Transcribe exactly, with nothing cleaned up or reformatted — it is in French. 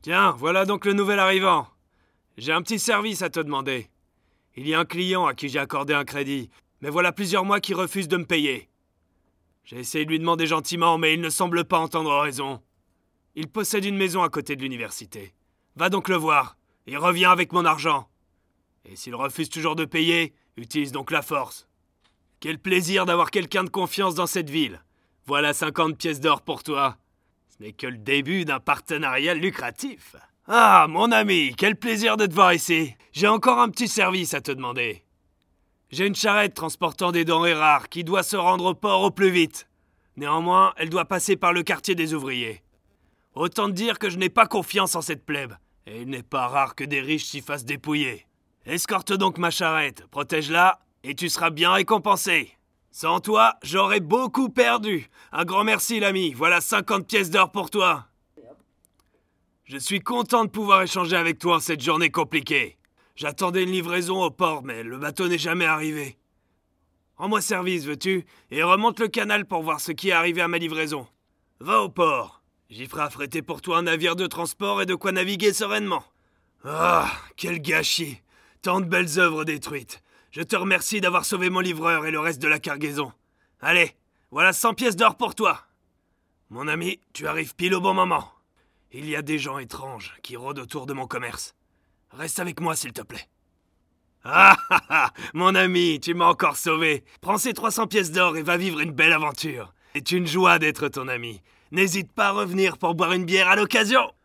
Tiens, voilà donc le nouvel arrivant. J'ai un petit service à te demander. Il y a un client à qui j'ai accordé un crédit, mais voilà plusieurs mois qu'il refuse de me payer. J'ai essayé de lui demander gentiment, mais il ne semble pas entendre raison. Il possède une maison à côté de l'université. Va donc le voir, et reviens avec mon argent. Et s'il refuse toujours de payer, utilise donc la force. Quel plaisir d'avoir quelqu'un de confiance dans cette ville. Voilà cinquante pièces d'or pour toi. Ce n'est que le début d'un partenariat lucratif. Ah, mon ami, quel plaisir de te voir ici. J'ai encore un petit service à te demander. J'ai une charrette transportant des denrées rares qui doit se rendre au port au plus vite. Néanmoins, elle doit passer par le quartier des ouvriers. Autant te dire que je n'ai pas confiance en cette plèbe, et il n'est pas rare que des riches s'y fassent dépouiller. Escorte donc ma charrette, protège-la, et tu seras bien récompensé. Sans toi, j'aurais beaucoup perdu. Un grand merci, l'ami, voilà cinquante pièces d'or pour toi. Je suis content de pouvoir échanger avec toi en cette journée compliquée. J'attendais une livraison au port, mais le bateau n'est jamais arrivé. Rends-moi service, veux-tu, et remonte le canal pour voir ce qui est arrivé à ma livraison. Va au port. J'y ferai affréter pour toi un navire de transport et de quoi naviguer sereinement. Ah, quel gâchis. Tant de belles œuvres détruites. Je te remercie d'avoir sauvé mon livreur et le reste de la cargaison. Allez, voilà cent pièces d'or pour toi. Mon ami, tu arrives pile au bon moment. Il y a des gens étranges qui rôdent autour de mon commerce. Reste avec moi, s'il te plaît. Ah ah ah, mon ami, tu m'as encore sauvé. Prends ces trois cents pièces d'or et va vivre une belle aventure. C'est une joie d'être ton ami. N'hésite pas à revenir pour boire une bière à l'occasion.